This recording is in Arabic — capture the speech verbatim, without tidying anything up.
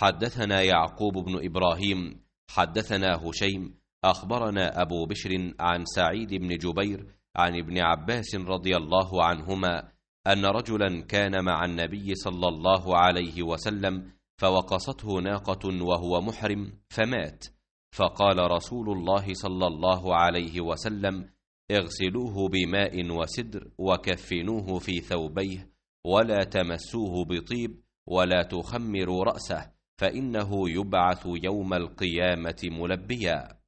حدثنا يعقوب بن إبراهيم حدثنا هشيم أخبرنا أبو بشر عن سعيد بن جبير عن ابن عباس رضي الله عنهما أن رجلا كان مع النبي صلى الله عليه وسلم فوقصته ناقة وهو محرم فمات، فقال رسول الله صلى الله عليه وسلم: اغسلوه بماء وسدر وكفنوه في ثوبيه ولا تمسوه بطيب ولا تخمروا رأسه، فإنه يبعث يوم القيامة ملبيا.